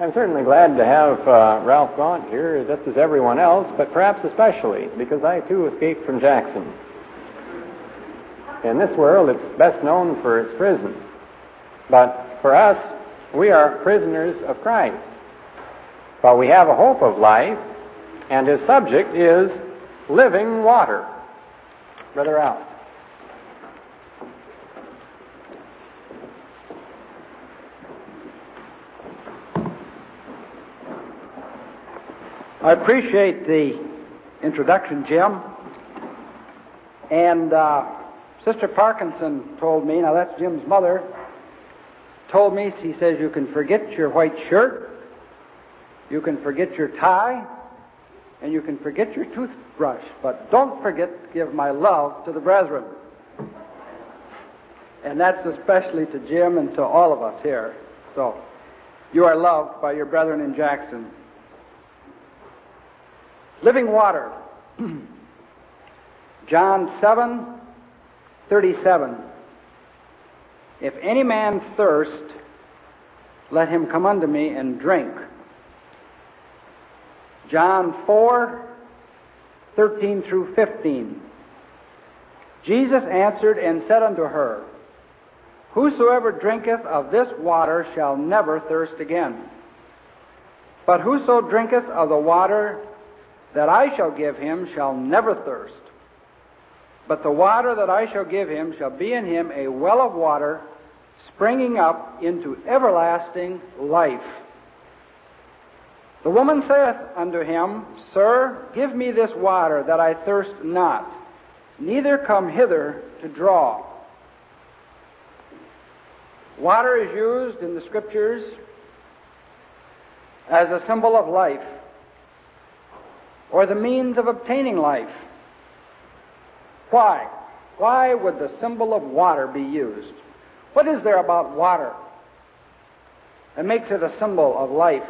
I'm certainly glad to have Ralph Gaunt here, just as everyone else, but perhaps especially because I, too, escaped from Jackson. In this world, it's best known for its prison. But for us, we are prisoners of Christ. But we have a hope of life, and his subject is living water. Brother Ralph. I appreciate the introduction, Jim. And Sister Parkinson told me, now that's Jim's mother, told me, she says, you can forget your white shirt, you can forget your tie, and you can forget your toothbrush, but don't forget to give my love to the brethren. And that's especially to Jim and to all of us here. So, you are loved by your brethren in Jackson. Living water. John 7:37. If any man thirst, let him come unto me and drink. John 4:13 through 15. Jesus answered and said unto her, Whosoever drinketh of this water shall never thirst again. But whoso drinketh of the water that I shall give him shall never thirst. But the water that I shall give him shall be in him a well of water springing up into everlasting life. The woman saith unto him, Sir, give me this water that I thirst not, neither come hither to draw. Water is used in the Scriptures as a symbol of life, or the means of obtaining life. Why? Why would the symbol of water be used? What is there about water that makes it a symbol of life?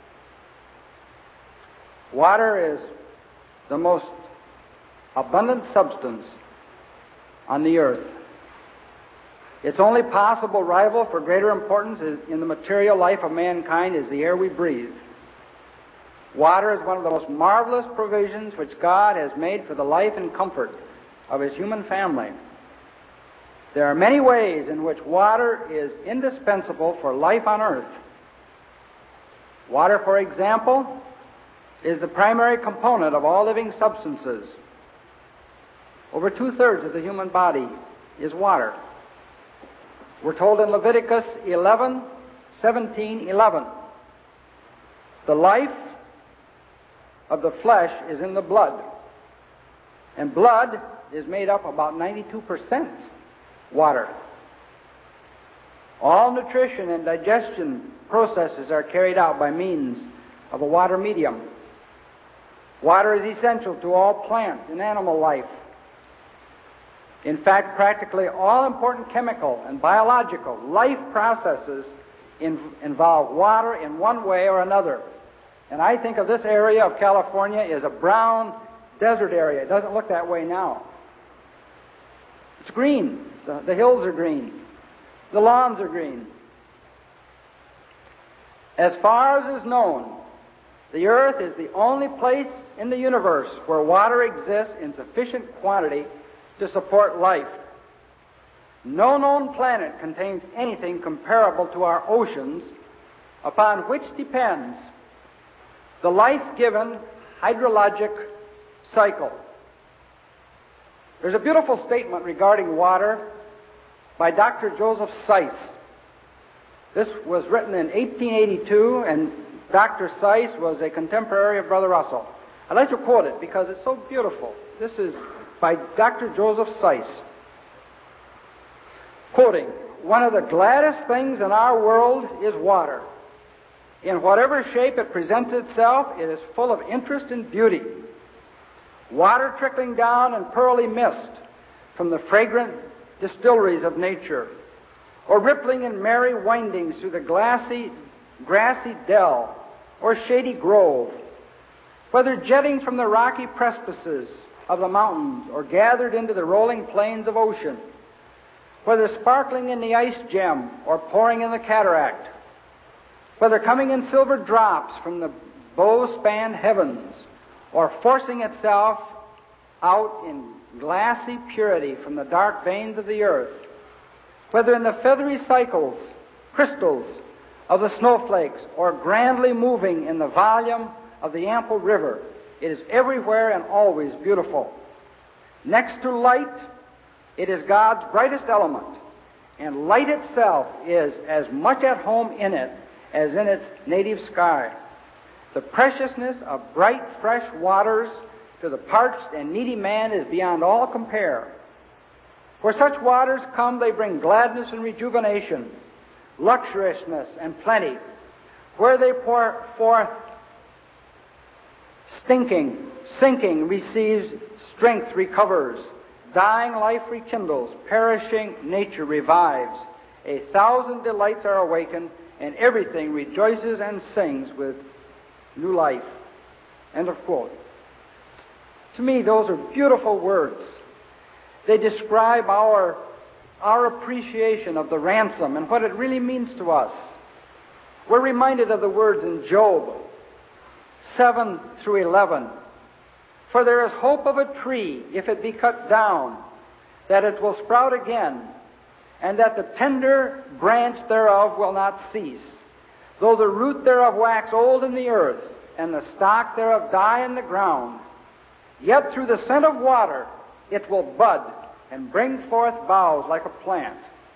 Water is the most abundant substance on the earth. Its only possible rival for greater importance in the material life of mankind is the air we breathe. Water is one of the most marvelous provisions which God has made for the life and comfort of His human family. There are many ways in which water is indispensable for life on earth. Water, for example, is the primary component of all living substances. Over 2/3 of the human body is water. We're told in Leviticus 17:11, the life of the flesh is in the blood, and blood is made up about 92% water. All nutrition and digestion processes are carried out by means of a water medium. Water is essential to all plant and animal life. In fact, practically all important chemical and biological life processes involve water in one way or another. And I think of this area of California as a brown desert area. It doesn't look that way now. It's green. The hills are green. The lawns are green. As far as is known, the earth is the only place in the universe where water exists in sufficient quantity to support life. No known planet contains anything comparable to our oceans, upon which depends the life-given hydrologic cycle. There's a beautiful statement regarding water by Dr. Joseph Seiss. This was written in 1882, and Dr. Seiss was a contemporary of Brother Russell. I'd like to quote it because it's so beautiful. This is by Dr. Joseph Seiss. Quoting, "One of the gladdest things in our world is water. In whatever shape it presents itself, it is full of interest and beauty. Water trickling down in pearly mist from the fragrant distilleries of nature, or rippling in merry windings through the grassy dell or shady grove, whether jetting from the rocky precipices of the mountains or gathered into the rolling plains of ocean, whether sparkling in the ice gem or pouring in the cataract. whether coming in silver drops from the bow-spanned heavens, or forcing itself out in glassy purity from the dark veins of the earth, whether in the feathery crystals of the snowflakes, or grandly moving in the volume of the ample river, it is everywhere and always beautiful. Next to light, it is God's brightest element, and light itself is as much at home in it as in its native sky. The preciousness of bright, fresh waters to the parched and needy man is beyond all compare. Where such waters come, they bring gladness and rejuvenation, luxuriousness and plenty. Where they pour forth, sinking receives strength, recovers. Dying life rekindles, perishing nature revives. 1,000 delights are awakened, and everything rejoices and sings with new life. End of quote. To me, those are beautiful words. They describe our appreciation of the ransom and what it really means to us. We're reminded of the words in Job 7 through 11. For there is hope of a tree, if it be cut down, that it will sprout again, and that the tender branch thereof will not cease. Though the root thereof wax old in the earth, and the stock thereof die in the ground, yet through the scent of water it will bud, and bring forth boughs like a plant.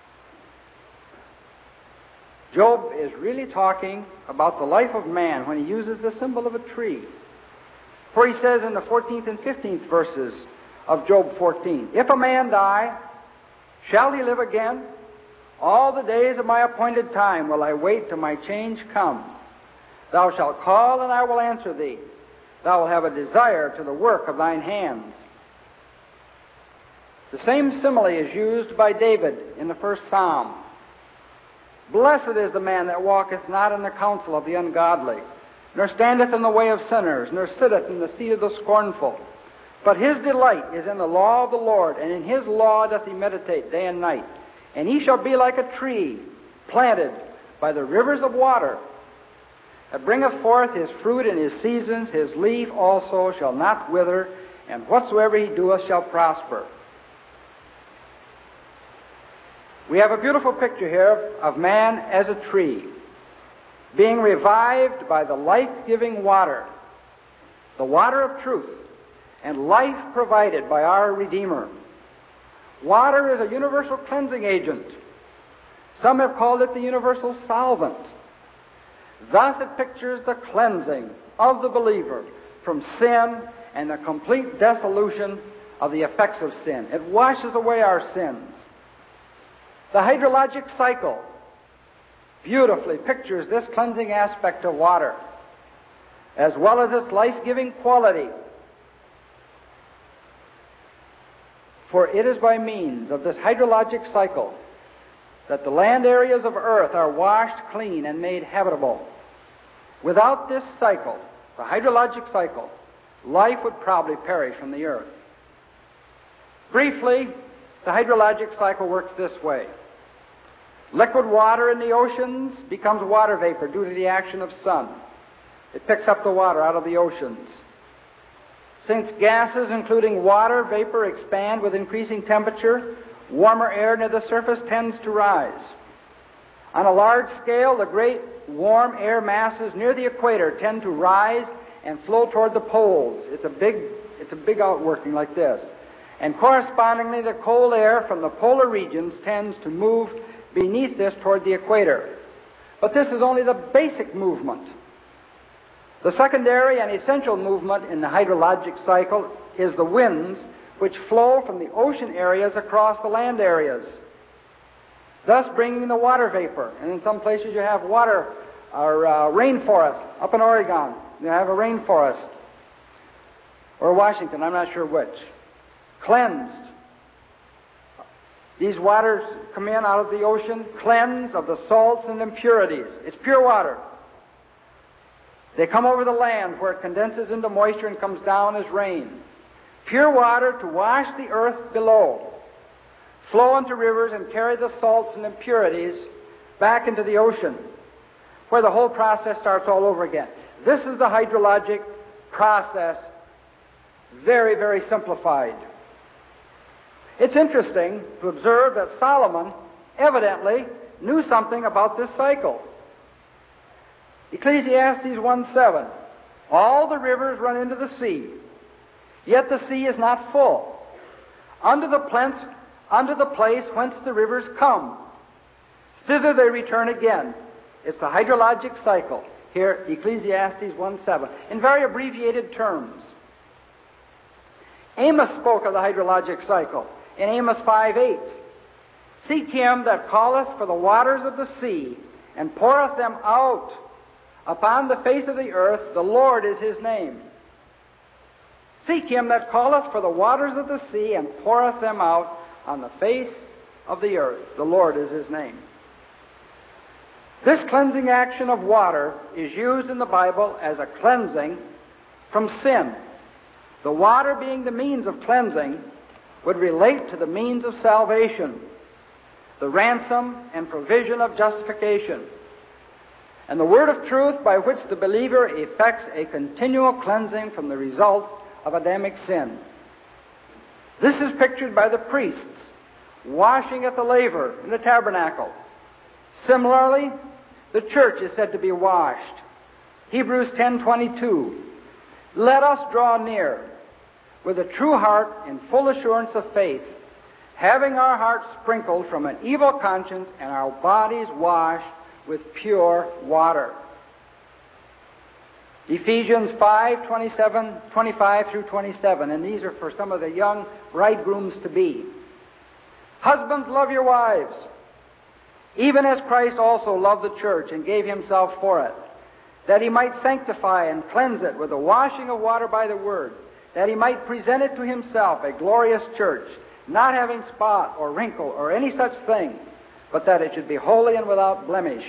Job is really talking about the life of man when he uses the symbol of a tree. For he says in the 14th and 15th verses of Job 14, If a man die, shall he live again? All the days of my appointed time will I wait till my change come. Thou shalt call, and I will answer thee. Thou wilt have a desire to the work of thine hands. The same simile is used by David in the first Psalm. Blessed is the man that walketh not in the counsel of the ungodly, nor standeth in the way of sinners, nor sitteth in the seat of the scornful. But his delight is in the law of the Lord, and in his law doth he meditate day and night. And he shall be like a tree planted by the rivers of water, that bringeth forth his fruit in his seasons, his leaf also shall not wither, and whatsoever he doeth shall prosper. We have a beautiful picture here of man as a tree, being revived by the life-giving water, the water of truth, and life provided by our Redeemer. Water is a universal cleansing agent. Some have called it the universal solvent. Thus it pictures the cleansing of the believer from sin and the complete dissolution of the effects of sin. It washes away our sins. The hydrologic cycle beautifully pictures this cleansing aspect of water, as well as its life-giving quality. For it is by means of this hydrologic cycle that the land areas of earth are washed clean and made habitable. Without this cycle, the hydrologic cycle, life would probably perish from the earth. Briefly, the hydrologic cycle works this way. Liquid water in the oceans becomes water vapor due to the action of sun. It picks up the water out of the oceans. Since gases, including water vapor, expand with increasing temperature, warmer air near the surface tends to rise. On a large scale, the great warm air masses near the equator tend to rise and flow toward the poles. It's a big outworking like this. And correspondingly, the cold air from the polar regions tends to move beneath this toward the equator. But this is only the basic movement. The secondary and essential movement in the hydrologic cycle is the winds which flow from the ocean areas across the land areas, thus bringing the water vapor. And in some places you have water or rainforest. Up in Oregon, you have a rainforest. Or Washington, I'm not sure which. Cleansed. These waters come in out of the ocean, cleansed of the salts and impurities. It's pure water. They come over the land where it condenses into moisture and comes down as rain. Pure water to wash the earth below, flow into rivers and carry the salts and impurities back into the ocean, where the whole process starts all over again. This is the hydrologic process, very, very simplified. It's interesting to observe that Solomon evidently knew something about this cycle. Ecclesiastes 1:7, all the rivers run into the sea, yet the sea is not full. Unto the place whence the rivers come, thither they return again. It's the hydrologic cycle. Here, Ecclesiastes 1:7, in very abbreviated terms. Amos spoke of the hydrologic cycle in Amos 5:8. Seek him that calleth for the waters of the sea, and poureth them out upon the face of the earth. The Lord is his name. Seek him that calleth for the waters of the sea, and poureth them out on the face of the earth. The Lord is his name. This cleansing action of water is used in the Bible as a cleansing from sin. The water, being the means of cleansing, would relate to the means of salvation, the ransom and provision of justification, and the word of truth by which the believer effects a continual cleansing from the results of Adamic sin. This is pictured by the priests washing at the laver in the tabernacle. Similarly, the church is said to be washed. Hebrews 10:22. Let us draw near with a true heart in full assurance of faith, having our hearts sprinkled from an evil conscience and our bodies washed with pure water. Ephesians 5:25 through 27, and these are for some of the young bridegrooms to be. Husbands, love your wives, even as Christ also loved the church and gave himself for it, that he might sanctify and cleanse it with the washing of water by the word, that he might present it to himself a glorious church, not having spot or wrinkle or any such thing, but that it should be holy and without blemish.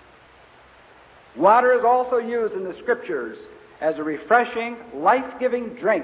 Water is also used in the Scriptures as a refreshing, life-giving drink.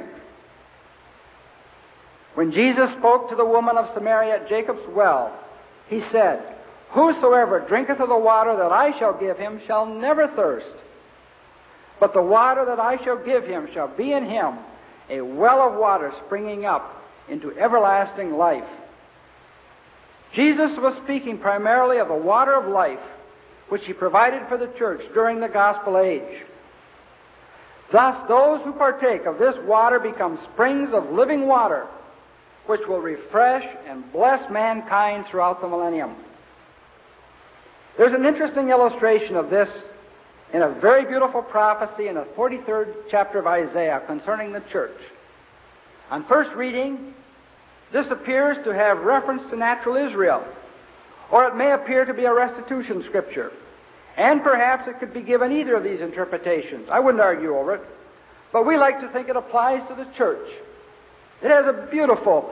When Jesus spoke to the woman of Samaria at Jacob's well, he said, Whosoever drinketh of the water that I shall give him shall never thirst. But the water that I shall give him shall be in him a well of water springing up into everlasting life. Jesus was speaking primarily of the water of life, which he provided for the church during the gospel age. Thus, those who partake of this water become springs of living water, which will refresh and bless mankind throughout the millennium. There's an interesting illustration of this in a very beautiful prophecy in the 43rd chapter of Isaiah concerning the church. On first reading, this appears to have reference to natural Israel, or it may appear to be a restitution scripture. And perhaps it could be given either of these interpretations. I wouldn't argue over it, but we like to think it applies to the church. It has a beautiful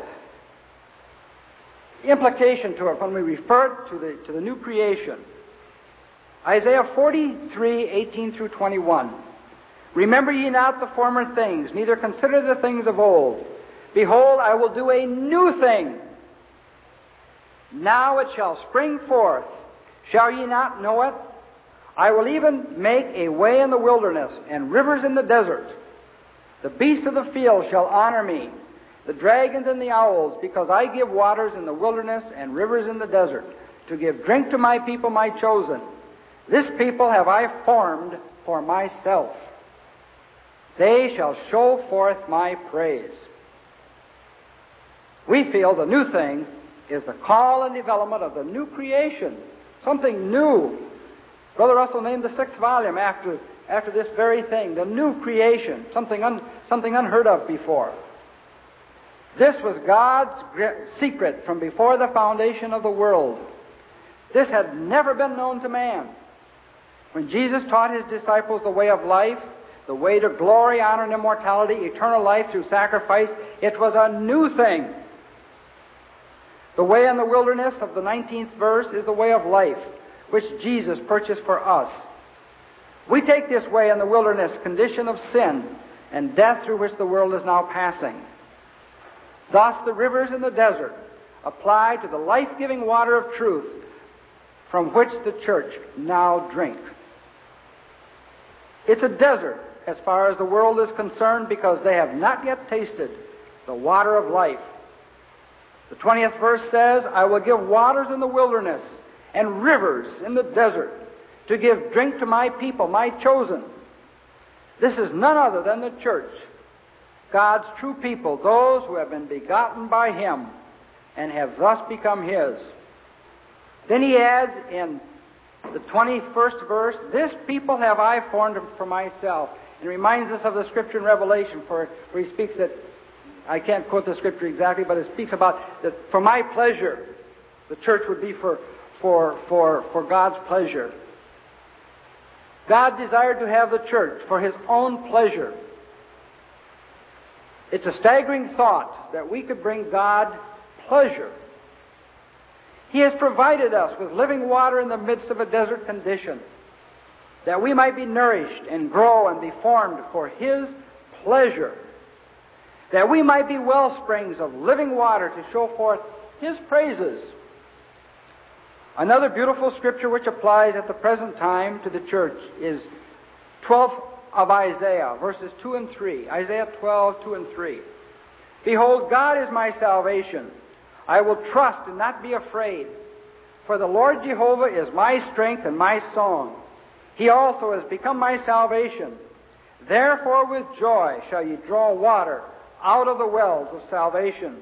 implication to it when we refer to the new creation. Isaiah 43:18 through 21. Remember ye not the former things, neither consider the things of old. Behold, I will do a new thing. Now it shall spring forth. Shall ye not know it? I will even make a way in the wilderness and rivers in the desert. The beasts of the field shall honor me, the dragons and the owls, because I give waters in the wilderness and rivers in the desert, to give drink to my people, my chosen. This people have I formed for myself. They shall show forth my praise. We feel the new thing is the call and development of the new creation, something new. Brother Russell named the 6th volume after this very thing, the new creation, something unheard of before. This was God's secret from before the foundation of the world. This had never been known to man. When Jesus taught his disciples the way of life, the way to glory, honor, and immortality, eternal life through sacrifice, it was a new thing. The way in the wilderness of the 19th verse is the way of life, which Jesus purchased for us. We take this way in the wilderness condition of sin and death through which the world is now passing. Thus, the rivers in the desert apply to the life-giving water of truth from which the church now drinks. It's a desert as far as the world is concerned because they have not yet tasted the water of life. The 20th verse says, I will give waters in the wilderness and rivers in the desert to give drink to my people, my chosen. This is none other than the church, God's true people, those who have been begotten by Him and have thus become His. Then he adds in the 21st verse, this people have I formed for myself. And reminds us of the scripture in Revelation where he speaks that, I can't quote the scripture exactly, but it speaks about that for my pleasure, the church would be for God's pleasure. God desired to have the church for His own pleasure. It's a staggering thought that we could bring God pleasure. He has provided us with living water in the midst of a desert condition, that we might be nourished and grow and be formed for His pleasure, that we might be well springs of living water to show forth His praises. Another beautiful scripture which applies at the present time to the church is 12 of Isaiah, verses 2 and 3. Isaiah 12, 2 and 3. Behold, God is my salvation. I will trust and not be afraid. For the Lord Jehovah is my strength and my song. He also has become my salvation. Therefore with joy shall ye draw water out of the wells of salvation.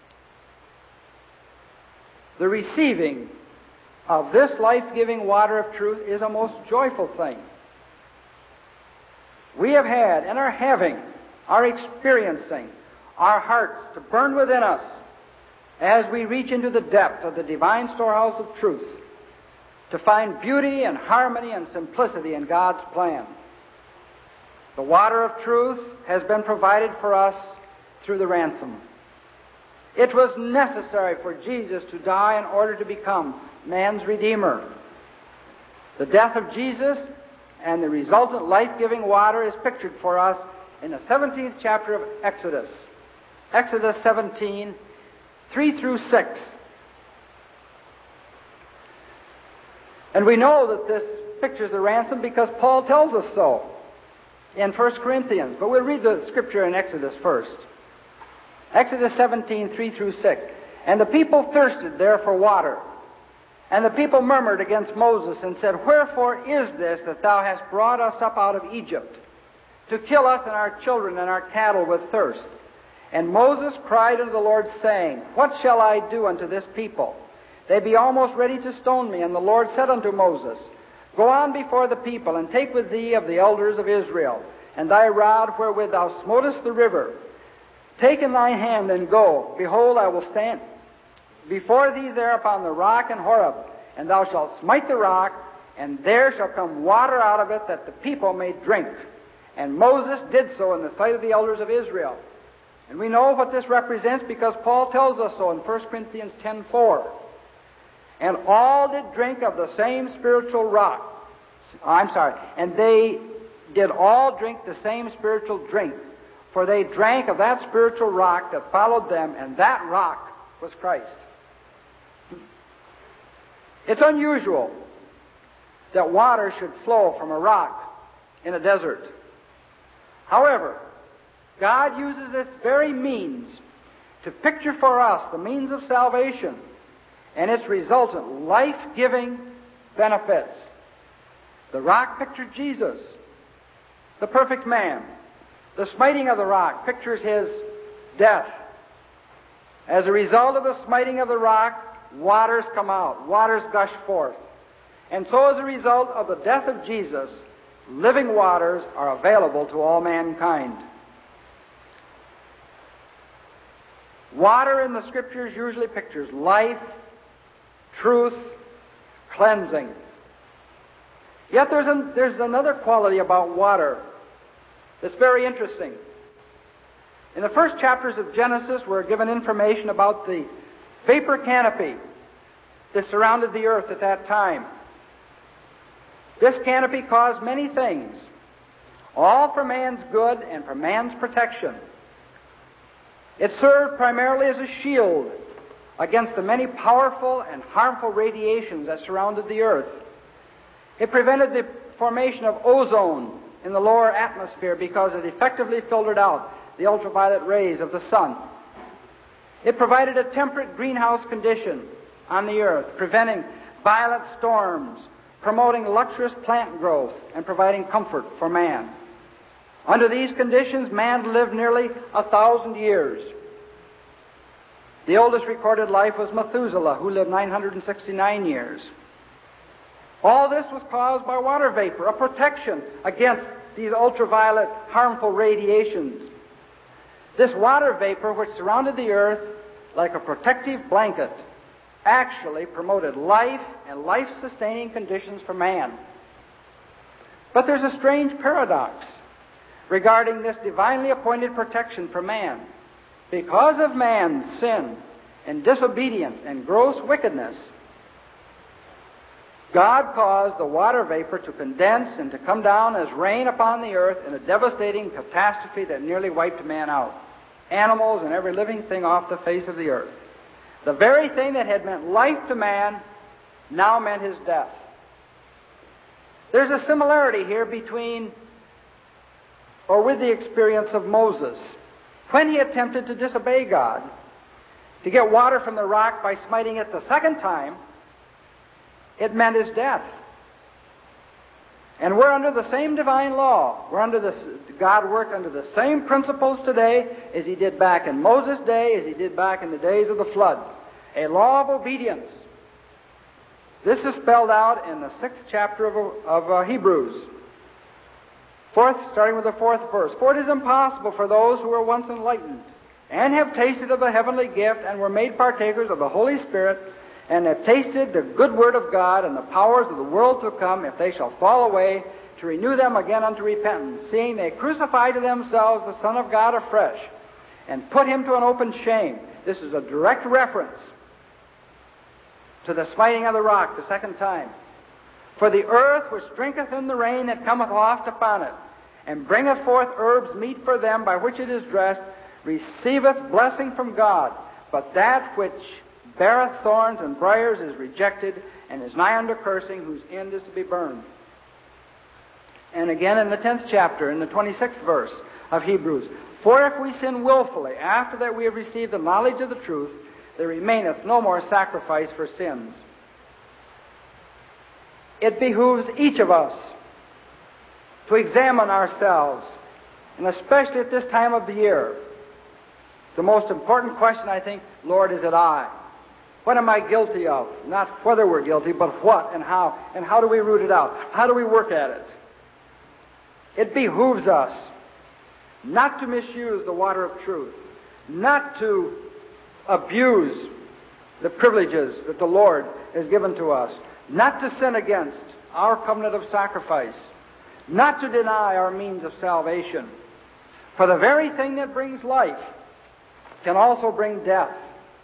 The receiving of this life-giving water of truth is a most joyful thing. We have had and are having, are experiencing our hearts to burn within us as we reach into the depth of the divine storehouse of truth to find beauty and harmony and simplicity in God's plan. The water of truth has been provided for us through the ransom. It was necessary for Jesus to die in order to become man's Redeemer. The death of Jesus and the resultant life-giving water is pictured for us in the 17th chapter of Exodus. Exodus 17, 3 through 6. And we know that this pictures the ransom because Paul tells us so in 1 Corinthians. But we'll read the scripture in Exodus first. Exodus 17, 3 through 6. And the people thirsted there for water. And the people murmured against Moses and said, Wherefore is this that thou hast brought us up out of Egypt, to kill us and our children and our cattle with thirst? And Moses cried unto the Lord, saying, What shall I do unto this people? They be almost ready to stone me. And the Lord said unto Moses, Go on before the people, and take with thee of the elders of Israel, and thy rod wherewith thou smotest the river. Take in thy hand, and go. Behold, I will stand before thee there upon the rock in Horeb, and thou shalt smite the rock, and there shall come water out of it, that the people may drink. And Moses did so in the sight of the elders of Israel. And we know what this represents because Paul tells us so in 1 Corinthians 10:4. And all did drink of the same spiritual rock. And they did all drink the same spiritual drink, for they drank of that spiritual rock that followed them, and that rock was Christ. It's unusual that water should flow from a rock in a desert. However, God uses this very means to picture for us the means of salvation and its resultant life-giving benefits. The rock pictured Jesus, the perfect man. The smiting of the rock pictures His death. As a result of the smiting of the rock, waters come out, waters gush forth. And so as a result of the death of Jesus, living waters are available to all mankind. Water in the Scriptures usually pictures life, truth, cleansing. Yet there's another quality about water that's very interesting. In the first chapters of Genesis, we're given information about the vapor canopy that surrounded the earth at that time. This canopy caused many things, all for man's good and for man's protection. It served primarily as a shield against the many powerful and harmful radiations that surrounded the earth. It prevented the formation of ozone in the lower atmosphere because it effectively filtered out the ultraviolet rays of the sun. It provided a temperate greenhouse condition on the earth, preventing violent storms, promoting luxurious plant growth, and providing comfort for man. Under these conditions, man lived nearly 1,000 years. The oldest recorded life was Methuselah, who lived 969 years. All this was caused by water vapor, a protection against these ultraviolet harmful radiations. This water vapor, which surrounded the earth like a protective blanket, actually promoted life and life-sustaining conditions for man. But there's a strange paradox regarding this divinely appointed protection for man. Because of man's sin and disobedience and gross wickedness, God caused the water vapor to condense and to come down as rain upon the earth in a devastating catastrophe that nearly wiped man out. Animals and every living thing off the face of the earth. The very thing that had meant life to man now meant his death. There's a similarity here between, or with the experience of Moses. When he attempted to disobey God, to get water from the rock by smiting it the second time, it meant his death. And we're under the same divine law. God worked under the same principles today as he did back in Moses' day, as he did back in the days of the flood. A law of obedience. This is spelled out in the 6th chapter of Hebrews. Starting with the 4th verse. For it is impossible for those who were once enlightened, and have tasted of the heavenly gift, and were made partakers of the Holy Spirit, and have tasted the good word of God and the powers of the world to come, if they shall fall away, to renew them again unto repentance, seeing they crucify to themselves the Son of God afresh, and put him to an open shame. This is a direct reference to the smiting of the rock the second time. For the earth which drinketh in the rain that cometh oft upon it, and bringeth forth herbs meet for them by which it is dressed, receiveth blessing from God. But that which beareth thorns and briars is rejected, and is nigh unto cursing, whose end is to be burned. And again in the 10th chapter, in the 26th verse of Hebrews, for if we sin willfully, after that we have received the knowledge of the truth, there remaineth no more sacrifice for sins. It behooves each of us to examine ourselves, and especially at this time of the year. The most important question, I think, Lord, is it I? What am I guilty of? Not whether we're guilty, but what and how. And how do we root it out? How do we work at it? It behooves us not to misuse the water of truth, not to abuse the privileges that the Lord has given to us, not to sin against our covenant of sacrifice, not to deny our means of salvation. For the very thing that brings life can also bring death.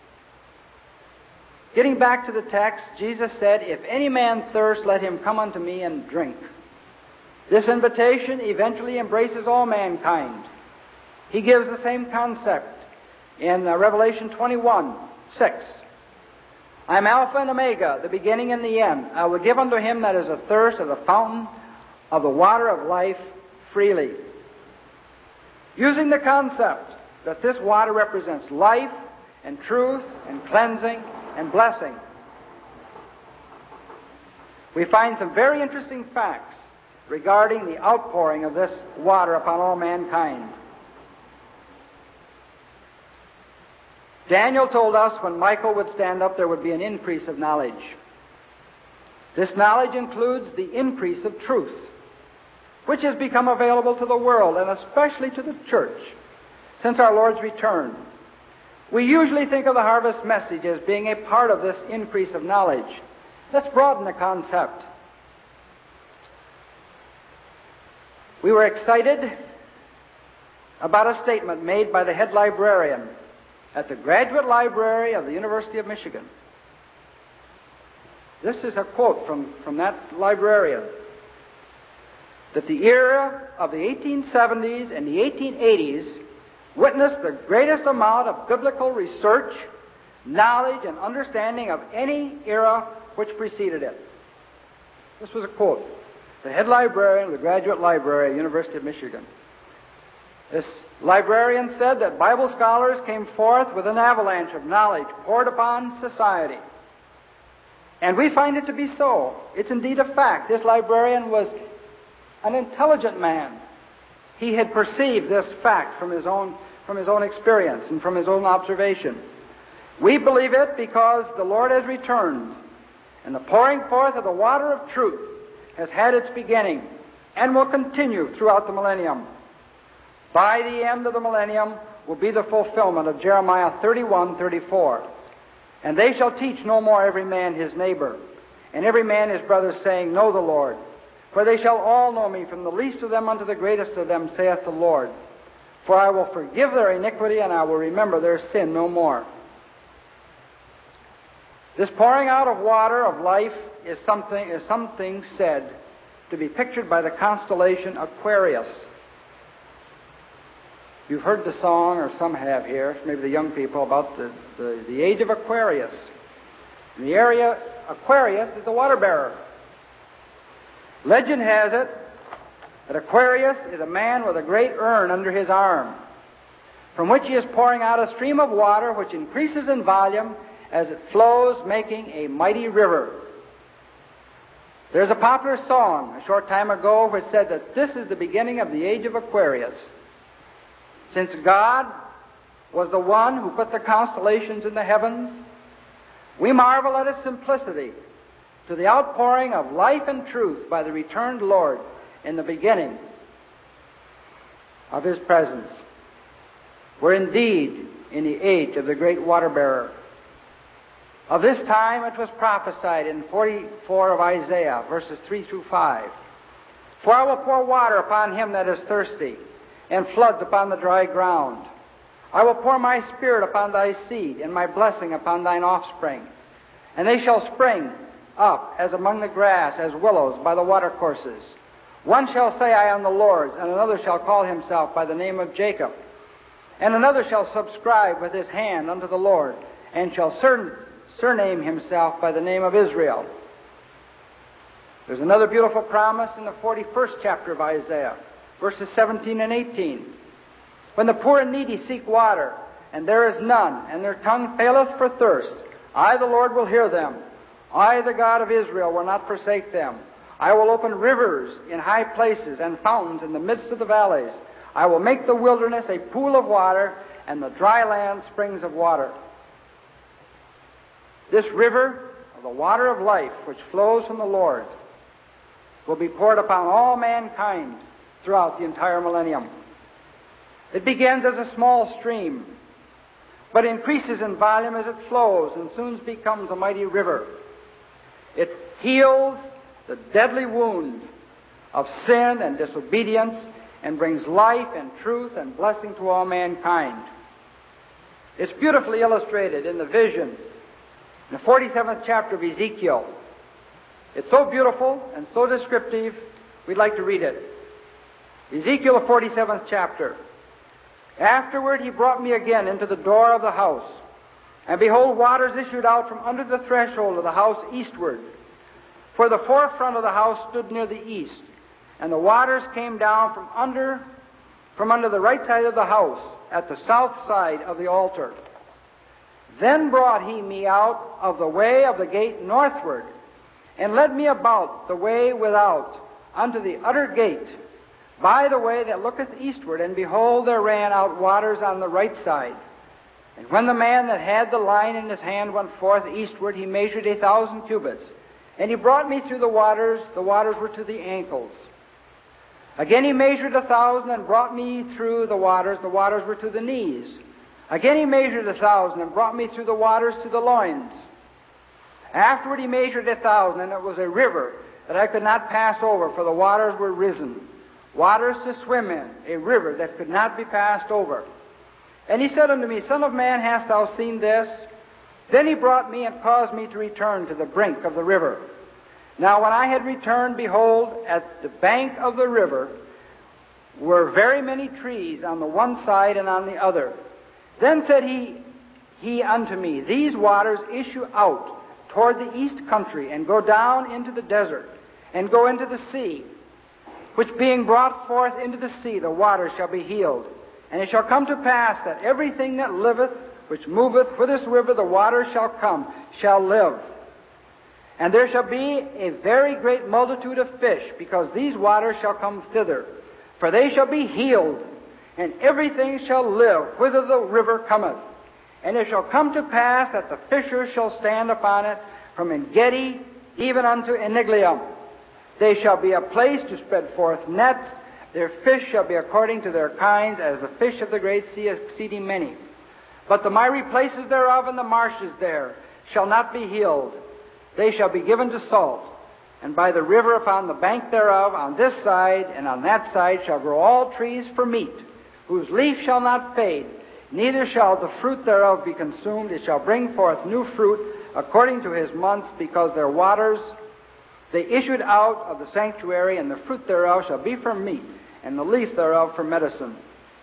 Getting back to the text, Jesus said, if any man thirst, let him come unto me and drink. This invitation eventually embraces all mankind. He gives the same concept in Revelation 21:6. I am Alpha and Omega, the beginning and the end. I will give unto him that is athirst of the fountain of the water of life freely. Using the concept that this water represents life and truth and cleansing and blessing, we find some very interesting facts regarding the outpouring of this water upon all mankind. Daniel told us when Michael would stand up, there would be an increase of knowledge. This knowledge includes the increase of truth, which has become available to the world, and especially to the church, since our Lord's return. We usually think of the harvest message as being a part of this increase of knowledge. Let's broaden the concept. We were excited about a statement made by the head librarian at the Graduate Library of the University of Michigan. This is a quote from that librarian, that the era of the 1870s and the 1880s witnessed the greatest amount of biblical research, knowledge, and understanding of any era which preceded it. This was a quote. the head librarian of the Graduate Library at the University of Michigan. This librarian said that Bible scholars came forth with an avalanche of knowledge poured upon society. And we find it to be so. It's indeed a fact. This librarian was an intelligent man. He had perceived this fact from his own experience and from his own observation. We believe it because the Lord has returned, and the pouring forth of the water of truth has had its beginning and will continue throughout the millennium. By the end of the millennium will be the fulfillment of Jeremiah 31:34. And they shall teach no more every man his neighbor, and every man his brother, saying, Know the Lord. For they shall all know me, from the least of them unto the greatest of them, saith the Lord. For I will forgive their iniquity, and I will remember their sin no more. This pouring out of water of life is something said to be pictured by the constellation Aquarius. You've heard the song, or some have here, maybe the young people, about the age of Aquarius. In the area, Aquarius is the water bearer. Legend has it that Aquarius is a man with a great urn under his arm, from which he is pouring out a stream of water which increases in volume as it flows, making a mighty river. There's a popular song a short time ago which said that this is the beginning of the age of Aquarius. Since God was the one who put the constellations in the heavens, we marvel at His simplicity to the outpouring of life and truth by the returned Lord in the beginning of His presence. We're indeed in the age of the great water bearer. Of this time it was prophesied in 44 of Isaiah, verses 3 through 5. For I will pour water upon him that is thirsty, and floods upon the dry ground. I will pour my Spirit upon thy seed, and my blessing upon thine offspring. And they shall spring up as among the grass, as willows by the watercourses. One shall say, I am the Lord's, and another shall call himself by the name of Jacob. And another shall subscribe with his hand unto the Lord, and shall surname himself by the name of Israel. There's another beautiful promise in the 41st chapter of Isaiah, verses 17 and 18. When the poor and needy seek water, and there is none, and their tongue faileth for thirst, I, the Lord, will hear them. I, the God of Israel, will not forsake them. I will open rivers in high places, and fountains in the midst of the valleys. I will make the wilderness a pool of water, and the dry land springs of water. This river of the water of life, which flows from the Lord, will be poured upon all mankind throughout the entire millennium. It begins as a small stream, but increases in volume as it flows, and soon becomes a mighty river. It heals the deadly wound of sin and disobedience, and brings life and truth and blessing to all mankind. It's beautifully illustrated in the vision in the 47th chapter of Ezekiel. It's so beautiful and so descriptive, we'd like to read it. Ezekiel, the 47th chapter. Afterward he brought me again into the door of the house, and behold, waters issued out from under the threshold of the house eastward. For the forefront of the house stood near the east, and the waters came down from under the right side of the house, at the south side of the altar. Then brought he me out of the way of the gate northward, and led me about the way without, unto the utter gate, by the way that looketh eastward, and behold, there ran out waters on the right side. And when the man that had the line in his hand went forth eastward, he measured 1,000 cubits. And he brought me through the waters were to the ankles. Again he measured 1,000, and brought me through the waters were to the knees. Again he measured 1,000, and brought me through the waters to the loins. Afterward he measured 1,000, and it was a river that I could not pass over, for the waters were risen. Waters to swim in, a river that could not be passed over. And he said unto me, Son of man, hast thou seen this? Then he brought me and caused me to return to the brink of the river. Now when I had returned, behold, at the bank of the river were very many trees on the one side and on the other. Then said he unto me, These waters issue out toward the east country, and go down into the desert, and go into the sea, which being brought forth into the sea, the waters shall be healed. And it shall come to pass that everything that liveth, which moveth whithersoever the waters shall come, shall live. And there shall be a very great multitude of fish, because these waters shall come thither. For they shall be healed, and everything shall live whither the river cometh. And it shall come to pass that the fishers shall stand upon it from En-gedi even unto Eneglaim. They shall be a place to spread forth nets. Their fish shall be according to their kinds, as the fish of the great sea, exceeding many. But the miry places thereof and the marshes there shall not be healed. They shall be given to salt. And by the river upon the bank thereof, on this side and on that side, shall grow all trees for meat, whose leaf shall not fade, neither shall the fruit thereof be consumed. It shall bring forth new fruit according to his months, because their waters, they issued out of the sanctuary, and the fruit thereof shall be for meat, and the leaf thereof for medicine.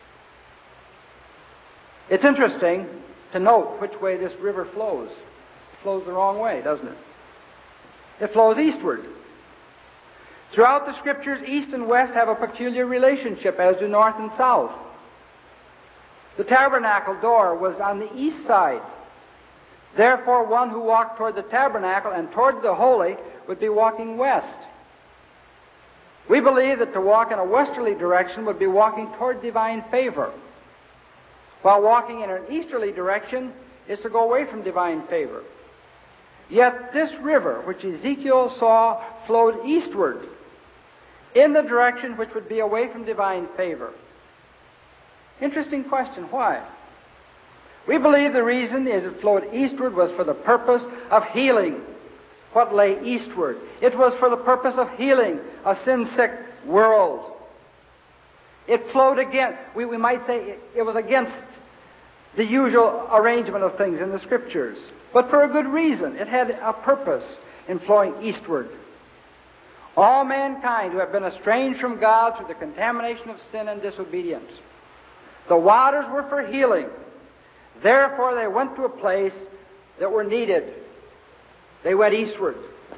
It's interesting to note which way this river flows. It flows the wrong way, doesn't it? It flows eastward. Throughout the Scriptures, east and west have a peculiar relationship, as do north and south. The tabernacle door was on the east side. Therefore, one who walked toward the tabernacle and toward the holy would be walking west. We believe that to walk in a westerly direction would be walking toward divine favor, while walking in an easterly direction is to go away from divine favor. Yet this river, which Ezekiel saw, flowed eastward in the direction which would be away from divine favor. Interesting question. Why? We believe the reason is it flowed eastward was for the purpose of healing what lay eastward. It was for the purpose of healing a sin-sick world. It flowed against, we might say it was against the usual arrangement of things in the Scriptures, but for a good reason. It had a purpose in flowing eastward. All mankind who have been estranged from God through the contamination of sin and disobedience. The waters were for healing. Therefore, they went to a place that were needed. They went eastward.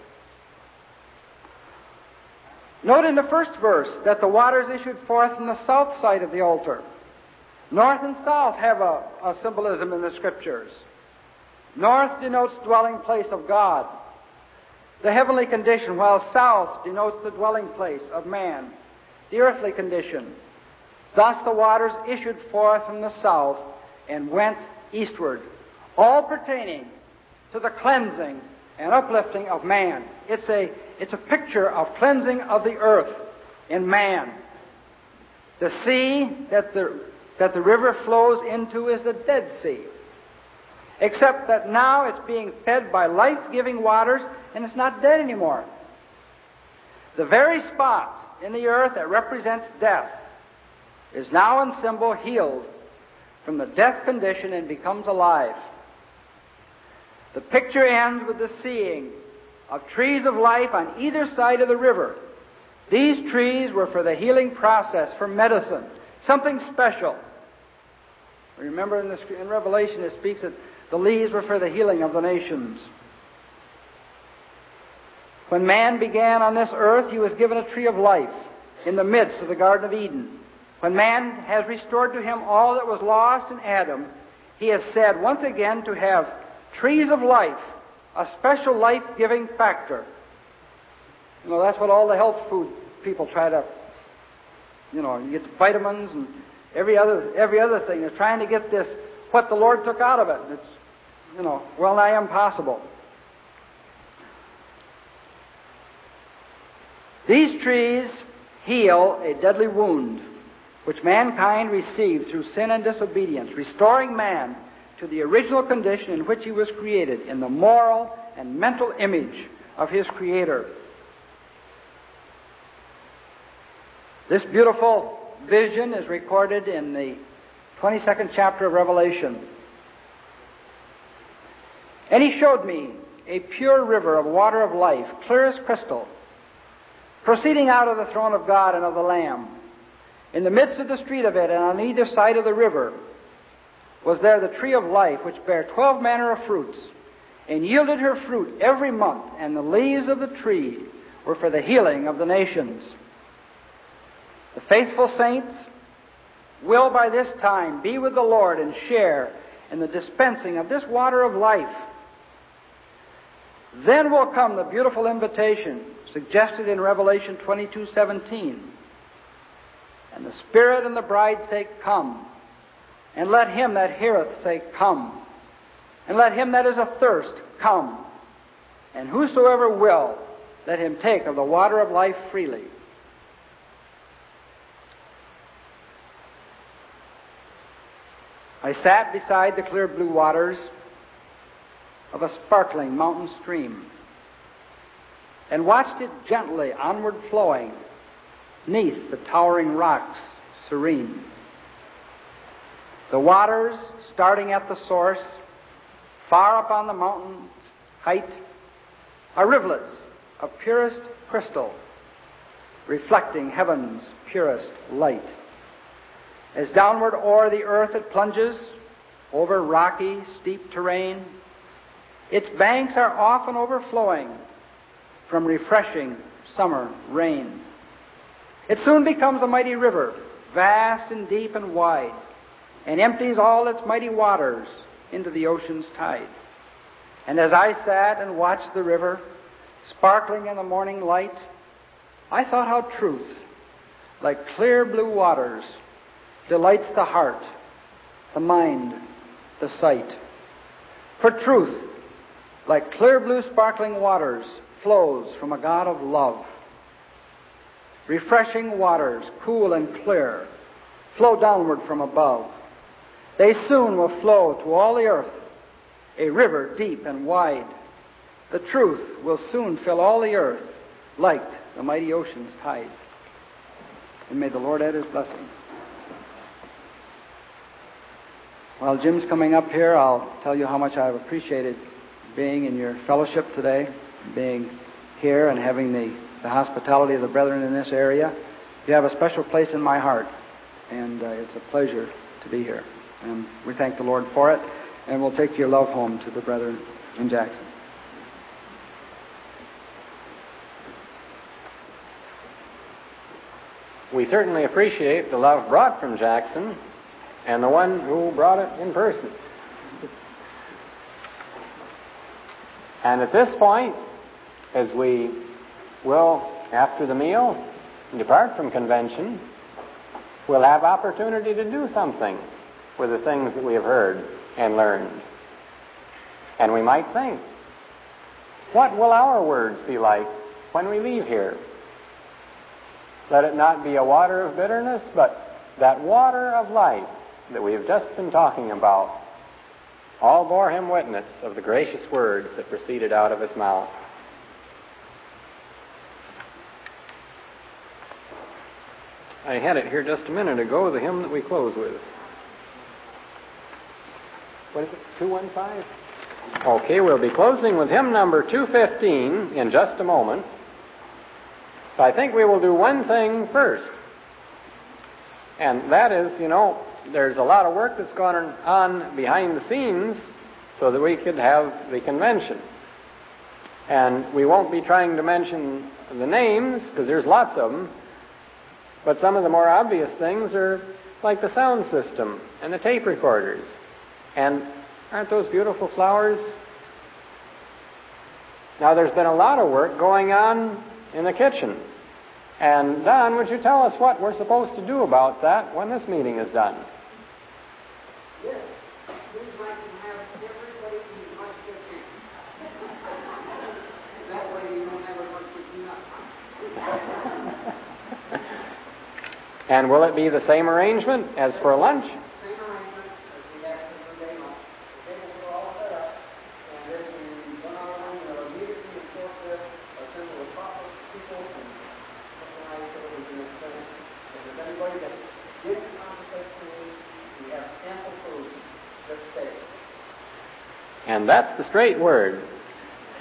Note in the first verse that the waters issued forth from the south side of the altar. North and south have a symbolism in the Scriptures. North denotes dwelling place of God, the heavenly condition, while south denotes the dwelling place of man, the earthly condition. Thus the waters issued forth from the south and went eastward, all pertaining to the cleansing and uplifting of man. It's a picture of cleansing of the earth in man. The sea that the river flows into is the Dead Sea, except that now it's being fed by life-giving waters and it's not dead anymore. The very spot in the earth that represents death is now in symbol healed from the death condition and becomes alive. The picture ends with the seeing of trees of life on either side of the river. These trees were for the healing process, for medicine, something special. Remember in Revelation it speaks that the leaves were for the healing of the nations. When man began on this earth, he was given a tree of life in the midst of the Garden of Eden. When man has restored to him all that was lost in Adam, he is said once again to have trees of life, a special life-giving factor. You know, that's what all the health food people try to, you get the vitamins and every other thing. They're trying to get this, what the Lord took out of it. It's, well nigh impossible. These trees heal a deadly wound which mankind received through sin and disobedience, restoring man to the original condition in which he was created, in the moral and mental image of his Creator. This beautiful vision is recorded in the 22nd chapter of Revelation. And he showed me a pure river of water of life, clear as crystal, proceeding out of the throne of God and of the Lamb. In the midst of the street of it, and on either side of the river, was there the tree of life, which bare 12 manner of fruits, and yielded her fruit every month, and the leaves of the tree were for the healing of the nations. The faithful saints will by this time be with the Lord and share in the dispensing of this water of life. Then will come the beautiful invitation suggested in Revelation 22:17. And the Spirit and the bride say, Come. And let him that heareth say, Come. And let him that is athirst come. And whosoever will, let him take of the water of life freely. I sat beside the clear blue waters of a sparkling mountain stream and watched it gently onward flowing neath the towering rocks serene. The waters, starting at the source, far up on the mountain's height, are rivulets of purest crystal, reflecting heaven's purest light. As downward o'er the earth it plunges, over rocky, steep terrain, its banks are often overflowing from refreshing summer rain. It soon becomes a mighty river, vast and deep and wide, and empties all its mighty waters into the ocean's tide. And as I sat and watched the river, sparkling in the morning light, I thought how truth, like clear blue waters, delights the heart, the mind, the sight. For truth, like clear blue sparkling waters, flows from a God of love. Refreshing waters, cool and clear, flow downward from above. They soon will flow to all the earth, a river deep and wide. The truth will soon fill all the earth, like the mighty ocean's tide. And may the Lord add his blessing. While Jim's coming up here, I'll tell you how much I've appreciated being in your fellowship today, being here and having the hospitality of the brethren in this area. You have a special place in my heart, and it's a pleasure to be here. And we thank the Lord for it, and we'll take your love home to the brethren in Jackson. We certainly appreciate the love brought from Jackson and the one who brought it in person. And at this point, as we will, after the meal, depart from convention, we'll have opportunity to do something with the things that we have heard and learned. And we might think, what will our words be like when we leave here? Let it not be a water of bitterness, but that water of life that we have just been talking about. All bore him witness of the gracious words that proceeded out of his mouth. I had it here just a minute ago, the hymn that we close with. What is it, 215? Okay, we'll be closing with hymn number 215 in just a moment. But I think we will do one thing first. And that is, there's a lot of work that's going on behind the scenes so that we could have the convention. And we won't be trying to mention the names, because there's lots of them. But some of the more obvious things are like the sound system and the tape recorders. And aren't those beautiful flowers? Now, there's been a lot of work going on in the kitchen. And Don, would you tell us what we're supposed to do about that when this meeting is done? Yes. We'd like to have everybody eat as much as they can. That way you don't have as much to clean up. And will it be the same arrangement as for lunch? Same arrangement as we have for day lunch. The tables are all set up, and then we run our own immediately and sort this, assemble a proper people, and organize so that we can explain. If there's anybody that didn't conversate with me, we have ample food. Just stay. And that's the straight word.